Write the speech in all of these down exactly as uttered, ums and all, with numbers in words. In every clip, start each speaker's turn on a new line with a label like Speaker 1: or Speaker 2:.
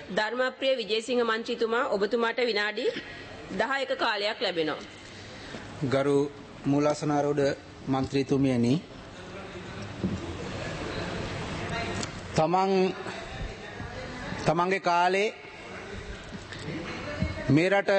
Speaker 1: ධර්මප්‍රිය විජේසිංහ මන්ත්‍රීතුමා ඔබතුමාට විනාඩි දහයක කාලයක් ලැබෙනවා.
Speaker 2: ගරු මූලාසනාරෝධ මන්ත්‍රීතුමියනි, තමන් තමන්ගේ කාලේ මේ රට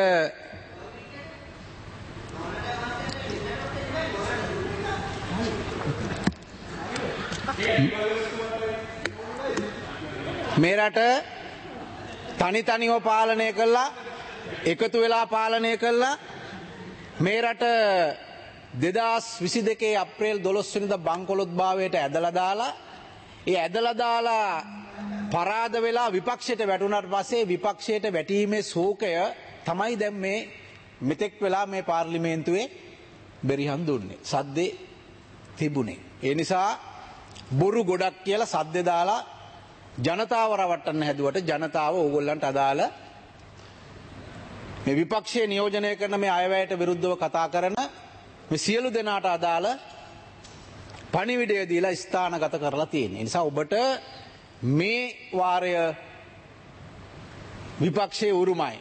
Speaker 2: මේ රට තනි තනිව පාලනය කළා, එකතු වෙලා පාලනය කළා. මේ රට දෙදහස් විසි දෙකේ අප්‍රේල් දොළොස් වෙනිදා බංකොලොත් භාවයට ඇදලා දාලා, ඒ ඇදලා දාලා පරාද වෙලා විපක්ෂයට වැටුණාට පස්සේ විපක්ෂයට වැටීමේ ශෝකය තමයි දැන් මේ මෙතෙක් වෙලා මේ පාර්ලිමේන්තුවේ බෙරිහන් දුන්නේ. සද්දේ තිබුණේ. ඒ නිසා බොරු ගොඩක් කියලා සද්දේ දාලා ජනතාව රවට්ටන්න හැදුවට ජනතාව ඕගොල්ලන්ට අදාළ මේ විපක්ෂයේ නියෝජනය කරන මේ අයවැයට විරුද්ධව කතා කරන මේ සියලු දෙනාට අදාළ පණිවිඩය දීලා ස්ථානගත කරලා තියෙනවා. ඒ නිසා ඔබට මේ වාරය විපක්ෂයේ උරුමයි.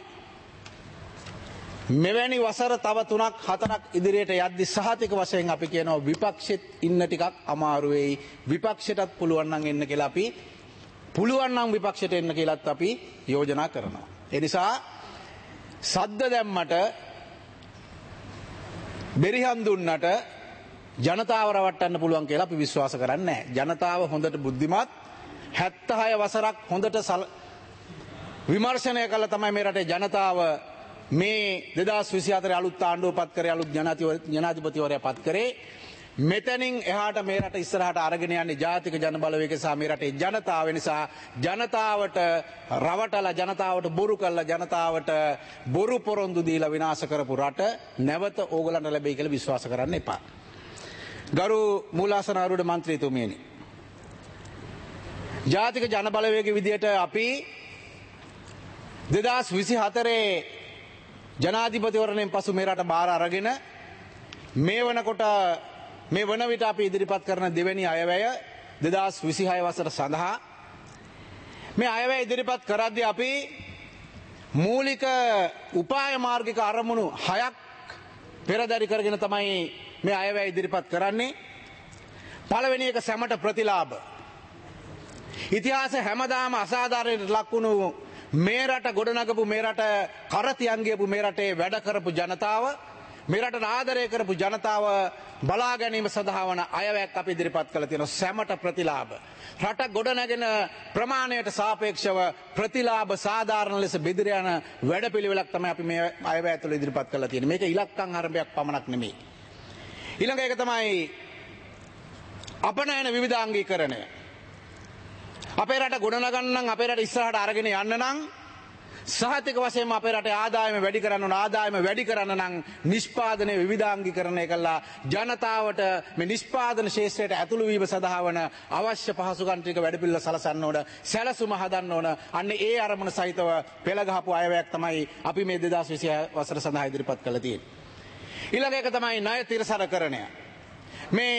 Speaker 2: මෙවැනි වසර තව තුනක් හතරක් ඉදිරියට යද්දි සහතික වශයෙන් අපි කියනවා විපක්ෂෙත් ඉන්න ටිකක් අමාරු වෙයි. විපක්ෂයටත් පුළුවන් නම් එන්න කියලා අපි පුළුවන් නම් විපක්ෂයට එන්න කියලාත් අපි යෝජනා කරනවා. ඒ නිසා සද්ද දැම්මට බෙරිහන් දුන්නට ජනතාව රවට්ටන්න පුළුවන් කියලා අපි විශ්වාස කරන්නේ නැහැ. ජනතාව හොඳට බුද්ධිමත්, හැත්තහය වසරක් හොඳට විමර්ශනය කළා තමයි මේ රටේ ජනතාව මේ දෙදහස් විසි හතරේ අලුත් ආණ්ඩුව පත් කරේ, අලුත් ජනාධිපතිවරයා පත් කරේ. මෙතනින් එහාට මේ රට ඉස්සරහට අරගෙන යන්නේ ජාතික ජන බලවේගය සහ මේ රටේ ජනතාව. නිසා ජනතාවට රවටලා, ජනතාවට බොරු කළා, ජනතාවට බොරු පොරොන්දු දීලා විනාශ කරපු රට නැවත ඕගලන්ට ලැබෙයි කියලා විශ්වාස කරන්න එපා. ගරු මූලාසනාරූඪ මන්ත්‍රීතුමියනි, ජාතික ජන බලවේගය විදියට අපි දෙදහස් විසි හතරේ ජනාධිපතිවරණයෙන් පසු මේ රට බාර අරගෙන මේ වනකොට මේ වන විට අපි ඉදිරිපත් කරන දෙවැනි අයවැය දෙදහස් විසිහය වසර සඳහා මේ අයවැය ඉදිරිපත් කරද්දී අපි මූලික උපාය මාර්ගික අරමුණු හයක් පෙරදරි කරගෙන තමයි මේ අයවැය ඉදිරිපත් කරන්නේ. පළවෙනි එක සැමට ප්‍රතිලාභ. ඉතිහාස හැමදාම අසාධාරණයට ලක්වුණු මේ රට ගොඩනගපු, මේ රට කරතියන් ගියපු, මේ රටේ වැඩ කරපු ජනතාව, මේ රටට ආදරය කරපු ජනතාව බලා ගැනීම සඳහා වන අයවැයක් අපි ඉදිරිපත් කළ තියෙනවා. සැමට ප්‍රතිලාභ. රට ගොඩනැගෙන ප්‍රමාණයට සාපේක්ෂව ප්‍රතිලාභ සාධාරණ ලෙස බෙදිර යන වැඩපිළිවෙලක් තමයි අපි මේ අයවැය තුළ ඉදිරිපත් කරලා තියෙන්නේ. මේක ඉලක්කම් ආරම්භයක් පමණක් නෙමෙයි. ඊළඟ එක තමයි අපනයන විවිධාංගීකරණය. අපේ රට ගොඩනගන්න නම්, අපේ රට ඉස්සරහට අරගෙන යන්න නම් සහතික වශයෙන්ම අපේ රටේ ආදායම වැඩි කරන්න ඕන. ආදායම වැඩි කරන්න නම් නිෂ්පාදනය විවිධාංගීකරණය කළා ජනතාවට මේ නිෂ්පාදන ක්ෂේත්‍රයට ඇතුළු වීම සඳහා වන අවශ්‍ය පහසුකම් ටික වැඩපිළිවෙල සලසන්න ඕන, සැලසුම හදන්න ඕන. අන්න ඒ අරමුණ සහිතව පෙළ ගහපු අයවැයක් තමයි අපි මේ දෙදහස් විසිහය වසර සඳහා ඉදිරිපත් කළ තියෙන්නේ. ඊළඟ එක තමයි ණය තිරසරකරණය. මේ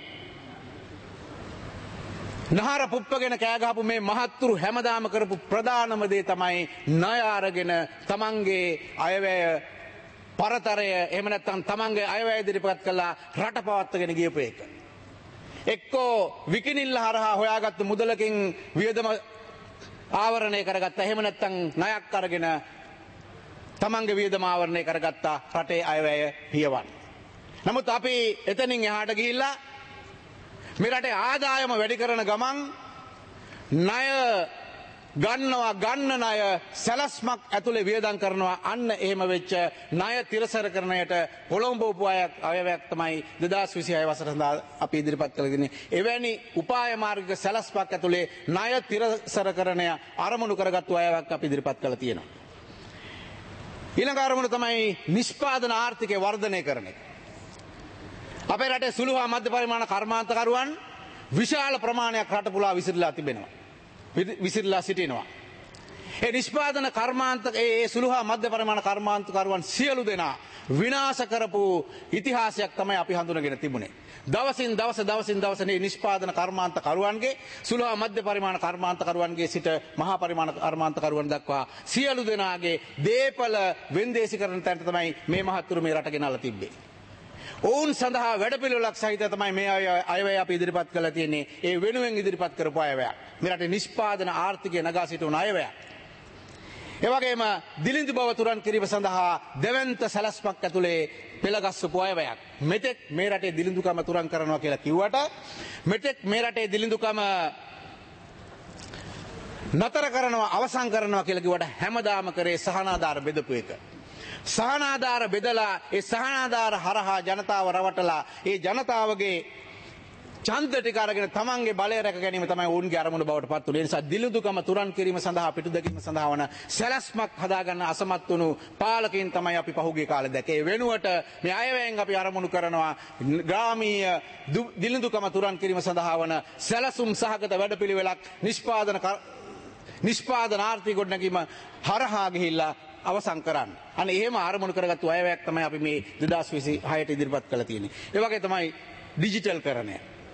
Speaker 2: නහර පුප්පගෙන කෑගහපු මේ මහත්තුරු හැමදාම කරපු ප්‍රධානම දේ තමයි ණය අරගෙන තමන්ගේ අයවැය පරතරය, එහෙම නැත්නම් තමන්ගේ අයවැය ඉදිරිපත් කළා රට පවත්වාගෙන ගියපු එක. එක්කෝ විකිනිල්ල හරහා හොයාගත්තු මුදලකින් වියදම ආවරණය කරගත්තා, එහෙම නැත්නම් ණයක් අරගෙන තමන්ගේ වියදම ආවරණය කරගත්තා රටේ අයවැය පියවන්න. නමුත් අපි එතනින් එහාට ගිහිල්ලා මේ රටේ ආදායම වැඩි කරන ගමන් ණය ගන්නවා, ගන්න ණය සැලැස්මක් ඇතුලේ වියදම් කරනවා. අන්න එහෙම වෙච්ච ණය තිරසරකරණයට පොළොඹවපු අයවැයක් තමයි දෙදහස් විසිහය වසර සඳහා අපි ඉදිරිපත් කළ දෙන්නේ. එවැනි උපාය මාර්ගික සැලැස්මක් ඇතුලේ ණය තිරසරකරණය අරමුණු කරගත්තු අයවැයක් අපි ඉදිරිපත් කළා තියෙනවා. ඊළඟ අරමුණ තමයි නිෂ්පාදන ආර්ථිකය වර්ධනය කරන එක. අපේ රටේ සුළු හා මධ්‍ය පරිමාණ කර්මාන්තකරුවන් විශාල ප්‍රමාණයක් රට පුරා විසිරලා තිබෙනවා. විසිරලා සිටිනවා. ඒ නිෂ්පාදන කර්මාන්ත ඒ සුළු හා මධ්‍ය පරිමාණ කර්මාන්තකරුවන් සියලු දෙනා විනාශ කරපු ඉතිහාසයක් තමයි අපි හඳුනගෙන තිබුණේ. දවසින් දවස දවසින් දවස මේ නිෂ්පාදන කර්මාන්තකරුවන්ගේ සුළු හා මධ්‍ය පරිමාණ කර්මාන්තකරුවන්ගේ සිට මහා පරිමාණ කර්මාන්තකරුවන් දක්වා සියලු දෙනාගේ දේපල වෙන්දේසීකරණ තැනට තමයි මේ මහත්තුරු මේ රට ගෙනල්ලා තිබ්බේ. ඔවුන් සඳහා වැඩපිළිවෙලක් සහිත තමයි මේ අයවැය අපි ඉදිරිපත් කරලා තියෙන්නේ. ඒ වෙනුවෙන් ඉදිරිපත් කරපු අයවැයක්. මේ රටේ නිෂ්පාදන ආර්ථිකය නගා සිටුන අයවැයක්. ඒ වගේම දිලිඳු බව තුරන් කිරීම සඳහා දෙවන්ත සැලැස්මක් ඇතුලේ පෙළගස්සපු අයවැයක්. මෙතෙක් මේ රටේ දිලිඳුකම තුරන් කරනවා කියලා කිව්වට මෙතෙක් මේ රටේ දිලිඳුකම නතර කරනවා අවසන් කරනවා කියලා කිව්වට හැමදාම කරේ සහනාධාර බෙදපු එක. සහනාධාර බෙදලා ඒ සහනාධාර හරහා ජනතාව රවටලා ඒ ජනතාවගේ ඡන්ද ටික අරගෙන තමන්ගේ බලය රැක ගැනීම තමයි ඔවුන්ගේ අරමුණ බවට පත් වුනේ. ඒ නිසා දිලිඳුකම තුරන් කිරීම සඳහා පිටුදැකීම සඳහා වන සැලැස්මක් හදාගන්න අසමත් වුණු පාලකයන් තමයි අපි පහුගිය කාලේ දැක්කේ. ඒ වෙනුවට මේ අයවැයෙන් අපි අරමුණු කරනවා ග්‍රාමීය දිලිඳුකම තුරන් කිරීම සඳහා වන සැලසුම් සහගත වැඩපිළිවෙලක් නිෂ්පාදන නිෂ්පාදන ආර්ථික ගොඩනැගීම හරහා ගිහිල්ලා අවසන් කරන්න. අනේ එහෙම ආරමුණු කරගත්තු අයවැයක් තමයි අපි මේ දෙදාස් විසිහයට ඉදිරිපත් කරලා තියෙන්නේ. ඒ වගේ තමයි ඩිජිටල් කරණය.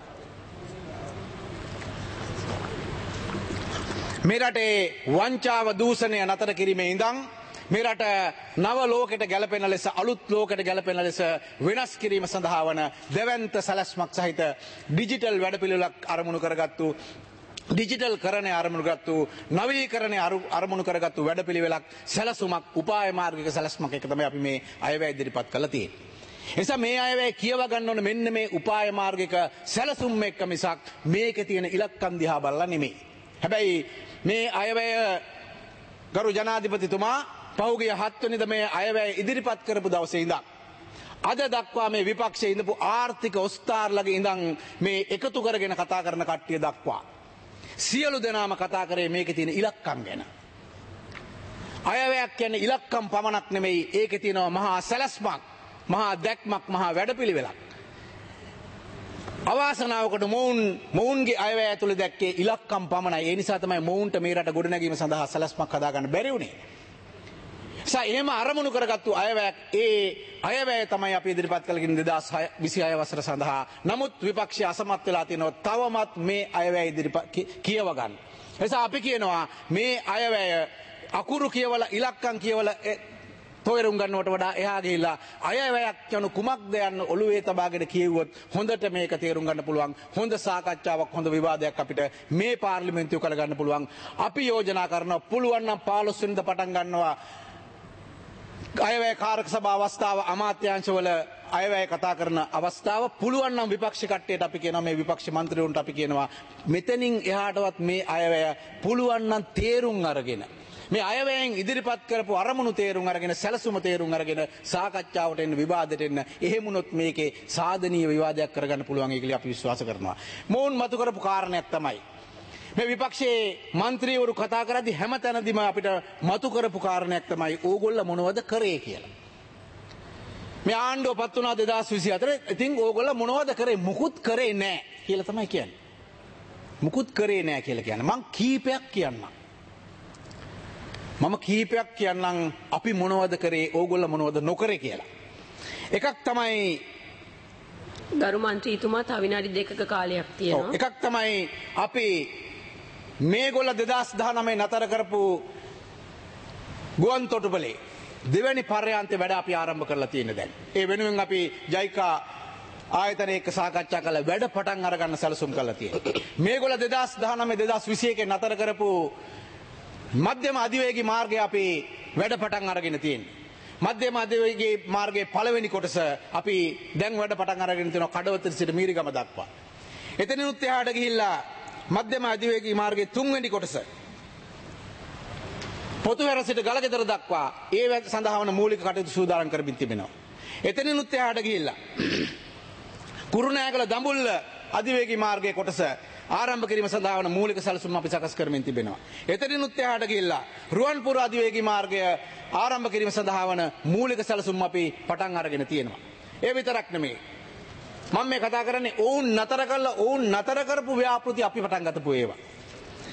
Speaker 2: මේ රටේ වංචාව දූෂණය නතර කිරීමේ ඉඳන් මේ රට නව ලෝකෙට ගැලපෙන ලෙස අලුත් ලෝකෙට ගැලපෙන ලෙස වෙනස් කිරීම සඳහා වන දෙවන්ත සැලැස්මක් සහිත ඩිජිටල් වැඩපිළිවෙලක් ආරමුණු කරගත්තු ඩිජිටල් කරණය ආරමුණු කරගත්තු නවීකරණය ආරමුණු කරගත්තු වැඩපිළිවෙලක් සැලසුමක් උපාය මාර්ගික සැලැස්මක් එක තමයි අපි මේ අයවැය ඉදිරිපත් කරලා තියෙන්නේ. ඒ නිසා මේ අයවැය කියව ගන්න ඕන මෙන්න මේ උපාය මාර්ගික සැලසුම් එක්ක මිසක් මේකේ තියෙන ඉලක්කම් දිහා බලලා නෙමෙයි. හැබැයි මේ අයවැය ගරු ජනාධිපතිතුමා පහුගිය හත් වෙනිදා මේ අයවැය ඉදිරිපත් කරපු දවසේ ඉඳන් අද දක්වා මේ විපක්ෂයේ ඉඳපු ආර්ථික ඔස්තාර්ලගේ ඉඳන් මේ එකතු කරගෙන කතා කරන කට්ටිය දක්වා සියලු දෙනාම කතා කරේ මේකේ තියෙන ඉලක්කම් ගැන. අයවැයක් කියන්නේ ඉලක්කම් පමණක් නෙමෙයි ඒකේ තියෙනවා මහා සැලැස්මක්, මහා දැක්මක්, මහා වැඩපිළිවෙලක්. අවාසනාවකට මොවුන් මොවුන්ගේ අයවැය ඇතුළේ දැක්කේ ඉලක්කම් පමණයි. ඒ නිසා තමයි මොවුන්ට මේ රට ගොඩනැගීම සඳහා සැලැස්මක් හදාගන්න බැරි වුණේ. සා එහෙම අරමුණු කරගත්තු අයවැයක් ඒ අයවැය තමයි අපි ඉදිරිපත් කළගෙන දෙදාස් විසිහය වසර සඳහා. නමුත් විපක්ෂය අසමත් වෙලා තිනවා තවමත් මේ අයවැය ඉදිරිපත් කියව ගන්න. ඒ නිසා අපි කියනවා මේ අයවැය අකුරු කියවලා ඉලක්කම් කියවලා තෝරම් ගන්නවට වඩා එහා ගිහිල්ලා අයවැයක් යන කුමක්ද යන ඔළුවේ තබාගෙන කියවුවොත් හොඳට මේක තේරුම් ගන්න පුළුවන්. හොඳ සාකච්ඡාවක්, හොඳ විවාදයක් අපිට මේ පාර්ලිමේන්තුව කර ගන්න පුළුවන්. අපි යෝජනා කරනවා පුළුවන් නම් පහළොස් වෙනිදා පටන් ගන්නවා අයවැය කාරක සභා අවස්ථාව, අමාත්‍යාංශවල අයවැය කතා කරන අවස්ථාව. පුළුවන් නම් විපක්ෂ කට්ටියට අපි කියනවා, මේ විපක්ෂ මන්ත්‍රීවරුන්ට අපි කියනවා මෙතනින් එහාටවත් මේ අයවැය පුළුවන් නම් තේරුම් අරගෙන මේ අයවැයෙන් ඉදිරිපත් කරපු අරමුණු තේරුම් අරගෙන සැලසුම තේරුම් අරගෙන සාකච්ඡාවට එන්න, විවාදයට එන්න. එහෙම වුණොත් මේකේ සාධනීය විවාදයක් කරගන්න පුළුවන් කියලා අපි විශ්වාස කරනවා. මොවුන් මතු කරපු කාරණයක් තමයි මේ විපක්ෂයේ මන්ත්‍රීවරු කතා කරද්දී හැමතැනදීම අපිට මතු කරපු කාරණයක් තමයි ඕගොල්ලෝ මොනවද කරේ කියලා. මේ ආණ්ඩුව පත් වුණා දෙදාස් විසිහතර. ඉතින් ඕගොල්ලෝ මොනවද කරේ? මුකුත් කරේ නැහැ කියලා තමයි කියන්නේ. මුකුත් කරේ නැහැ කියලා කියන්නේ. මං කීපයක් කියන්නම්. මම කීපයක් කියන්නම් අපි මොනවද කරේ, ඕගොල්ලෝ මොනවද නොකරේ කියලා. එකක් තමයි
Speaker 1: ගරු මන්ත්‍රීතුමා තව විනාඩි දෙකක කාලයක් තියෙනවා.
Speaker 2: එකක් තමයි අපි මේගොල්ල දෙදාස් දහනවය නතර කරපු ගුවන් තොටුපළේ දෙවැනි පර්යාන්තේ වැඩ අපි ආරම්භ කරලා තියෙන දැන්. ඒ වෙනුවෙන් අපි ජයිකා ආයතනයේ එක්ක සාකච්ඡා කරලා වැඩ පටන් අරගන්න සැලසුම් කරලා තියෙනවා. මේගොල්ල දෙදාස් දහනවය දෙදාස් විසිඑකේ නතර කරපු මධ්‍යම අධිවේගී මාර්ගය අපි වැඩ පටන් අරගෙන තියෙනවා. මධ්‍යම අධිවේගී මාර්ගයේ පළවෙනි කොටස අපි දැන් වැඩ පටන් අරගෙන තියෙනවා කඩවතර සිට මීරිගම දක්වා. එතනිනුත් එහාට ගිහිල්ලා මධ්‍යම අධිවේගී මාර්ගයේ තුන්වෙනි කොටස පොතුහැර සිට ගලගෙදර දක්වා ඒ සඳහා වන මූලික කටයුතු සූදානම් කරමින් තිබෙනවා. එතනිනුත් එහාට ගිහිල්ලා කුරුණෑගල දඹුල්ල අධිවේගී මාර්ගයේ කොටස ආරම්භ කිරීම සඳහා වන මූලික සැලසුම් අපි සකස් කරමින් තිබෙනවා. එතනිනුත් එහාට ගිහිල්ලා රුවන්පුර අධිවේගී මාර්ගය ආරම්භ කිරීම සඳහා වන මූලික සැලසුම් අපි පටන් අරගෙන තියෙනවා. ඒ විතරක් නෙමෙයි. මම මේ කතා කරන්නේ ඔවුන් නතර කළා ඔවුන් නතර කරපු ව්‍යාපෘති අපි පටන් ගතපු ඒවා.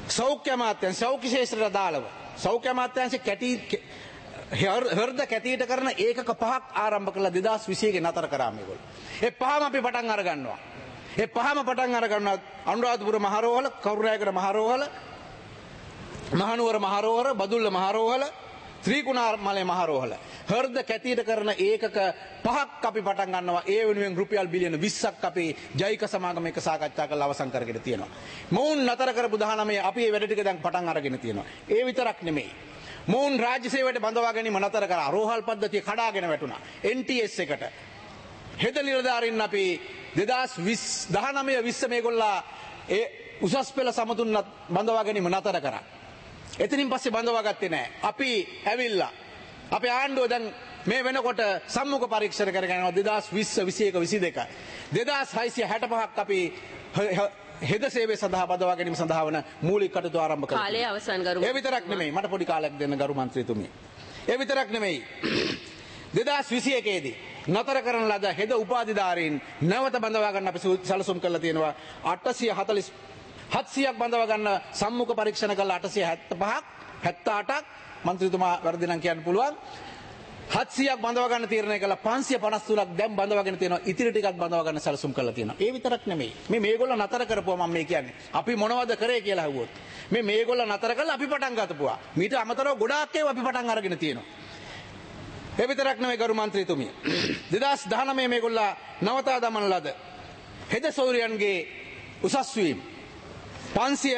Speaker 2: සෞඛ්‍ය අමාත්‍යාංශ සෞඛ්‍ය ශේෂ්ත්‍රයට අදාළව සෞඛ්‍ය අමාත්‍යාංශ කැටි හෘද කැටීට කරන ඒකක පහක් ආරම්භ කළා දෙදාස් විසි එකේ නතර කරා මේගොල්ලෝ. ඒ පහම අපි පටන් අර ගන්නවා. ඒ පහම පටන් අර ගන්නවා අනුරාධපුර මහරෝහල, කරුණායකර මහරෝහල, මහනුවර මහරෝහල, බදුල්ල මහරෝහල, ත්‍රිකුණාමලේ මහරෝහල. හෘද කැටීට කරන ඒකක පහක් අපි පටන් ගන්නවා. ඒ වෙනුවෙන් රුපියල් බිලියන විස්සක් අපි ජෛක සමාගම එක සාකච්ඡා කරලා අවසන් කරගෙන තියෙනවා. මොවුන් නතර කරපු දහනවය අපි මේ වැඩ ටික දැන් පටන් අරගෙන තියෙනවා. ඒ විතරක් නෙමෙයි. මොවුන් රාජ්‍ය සේවයට බඳවා ගැනීම නතර කරා. රෝහල් පද්ධතිය කඩාගෙන වැටුණා. එන් ටී එස් එකට. හෙද නිලධාරීන් අපි දෙදාස් දහනවය විස්ස මේගොල්ලා ඒ උසස් පෙළ සමතුන්නත් බඳවා ගැනීම නතර කරා. එතනින් පස්සේ බඳවා ගත්තේ නැහැ. අපි ඇවිල්ලා අපේ ආණ්ඩුව දැන් මේ වෙනකොට සම්මුඛ පරීක්ෂණ කරගෙන යනවා දෙදාස් විස්ස විසි එක විසි දෙක. දෙදාස් හයසිය හැට පහක් අපි හෙද සේවය සඳහා බඳවා ගැනීම සඳහා වන මූලික කටයුතු ආරම්භ කළා.
Speaker 1: කාලය අවසන් ගරු.
Speaker 2: ඒ විතරක් නෙමෙයි මට පොඩි කාලයක් දෙන්න ගරු මන්ත්‍රීතුමිය. ඒ විතරක් නෙමෙයි දෙදාස් විසි එකේ දී නතර කරන ලද හෙද උපාධිධාරීන් නැවත බඳවා ගන්න අපි සැලසුම් කරලා තියෙනවා අටසිය හතළිස් හත්සියක් බඳවා ගන්න සම්මුඛ පරීක්ෂණ කළා අටසිය හැත්තෑ පහක් හැත්තෑ අටක් මන්ත්‍රීතුමා වැරදි නම් කියන්න පුළුවන්. හත්සියක් බඳවා ගන්න තීරණය කළා පන්සිය පනස් තුනක් දැන් බඳවාගෙන තියෙනවා. ඉතිරි ටිකක් බඳවා ගන්න සැලසුම් කරලා තියෙනවා. ඒ විතරක් නෙමෙයි. මේ මේගොල්ලෝ නතර කරපුවා මම මේ කියන්නේ. අපි මොනවද කරේ කියලා අහුවොත්. මේ මේගොල්ලෝ නතර කළා අපි පටන් ගතපුවා. මීට අමතරව ගොඩාක් ඒවා අපි පටන් අරගෙන තියෙනවා. ඒ විතරක් නෙමෙයි ගරු මන්ත්‍රීතුමිය. දෙදාස් දහනවය මේගොල්ලා නවතා දමන ලද හෙද සෞරියන්ගේ උසස් වීම පන්සිය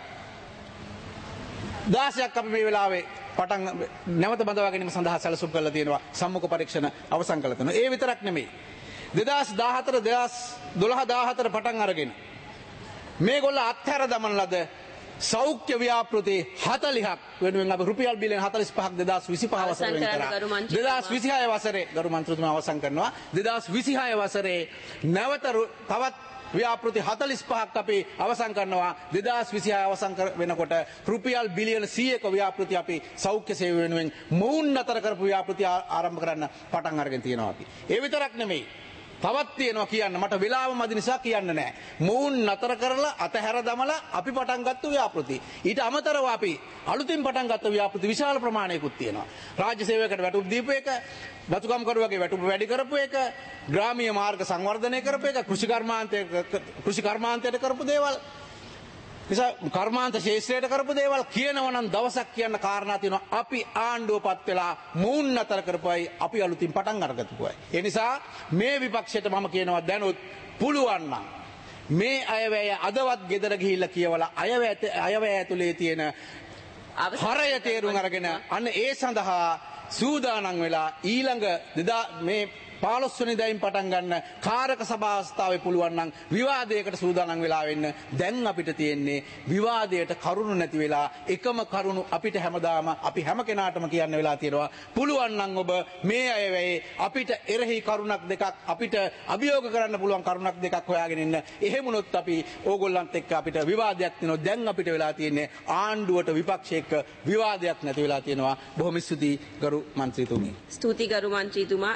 Speaker 2: දාසයක් අපි මේ වෙලාවේ පටන් නැවත බඳවා ගැනීම සඳහා සැලසුම් කරලා තියෙනවා. සම්මුඛ පරීක්ෂණ අවසන් කරලා තියෙනවා. ඒ විතරක් නෙමෙයි. දෙදාස් දාහතර දෙදාස් දොළහ දාහතර පටන් අරගෙන මේගොල්ලෝ අත්හැර දමන ලද සෞඛ්‍ය ව්‍යාපෘති හතළිහක් වෙනුවෙන් අපි රුපියල් බිලියන හතළිස් පහක් දෙදාස් විසි පහ වසරේ වෙන් කරා. දෙදාස් විසි හය වසරේ ගරු මන්ත්‍රීතුමා අවසන් කරනවා. දෙදාස් විසි හය වසරේ නැවත තවත් ව්‍යාපෘති හතළිස් පහක් අපි අවසන් කරනවා. දෙදාස් විසි හය අවසන් වෙනකොට රුපියල් බිලියන සීයක ව්‍යාපෘති අපි සෞඛ්‍ය සේව වෙනුවෙන් මොවුන් නතර කරපු ව්‍යාපෘති ආරම්භ කරන්න පටන් අරගෙන තියෙනවා අපි. ඒ විතරක් නෙමෙයි. තවත් තියෙනවා කියන්න මට වෙලාව මදි නිසා කියන්න නෑ. මොවුන් නතර කරලා අතහැර දමලා අපි පටන් ගත්ත ව්‍යාපෘති. ඊට අමතරව අපි අලුතින් පටන් ගත්ත ව්‍යාපෘති විශාල ප්‍රමාණයකුත් තියෙනවා. රාජ්‍ය සේවයකට වැටුප් දීපු එක, වතුකම් කරුවගේ වැටුප වැඩි කරපු එක, ග්‍රාමීය මාර්ග සංවර්ධනය කරපු එක, කෘෂි කර්මාන්තයේ කෘෂි කර්මාන්තයට කරපු දේවල්, නිසා කර්මාන්ත ශේෂ්ත්‍රයට කරපු දේවල් කියනවා නම් දවසක් කියන්න කාරණා තියෙනවා. අපි ආණ්ඩුවපත් වෙලා මූන් නතර කරපුවයි අපි අලුතින් පටන් අරගත්තුයි. ඒ නිසා මේ විපක්ෂයට මම කියනවා දැනුත් පුළුවන් නම් මේ අයවැය අදවත් ගෙදර ගිහිල්ලා කියවලා අයවැය අයවැය ඇතුලේ තියෙන හරය තේරුම් අරගෙන අන්න ඒ සඳහා සූදානම් වෙලා ඊළඟ දෙදා මේ පහළොස් වෙනිදායින් පටන් ගන්න කාරක සභා අවස්ථාවේ පුළුවන් නම් විවාදයකට සූදානම් වෙලා වෙන්න. දැන් අපිට තියෙන්නේ විවාදයට කරුණු නැති වෙලා එකම කරුණු අපිට හැමදාම අපි හැම කෙනාටම කියන්න වෙලා තියෙනවා. පුළුවන් නම් ඔබ මේ අය වෙයි අපිට එරෙහි කරුණක් දෙකක් අපිට අභියෝග කරන්න පුළුවන් කරුණක් දෙකක් හොයාගෙන ඉන්න. එහෙම වුණොත් අපි ඕගොල්ලන්ත් එක්ක අපිට විවාදයක් තියෙනවා. දැන් අපිට වෙලා තියෙන්නේ ආණ්ඩුවට විපක්ෂයක විවාදයක් නැති වෙලා තියෙනවා. බොහොම ස්තුතියි ගරු මන්ත්‍රීතුමනි.
Speaker 1: ස්තුති ගරු මන්ත්‍රීතුමා.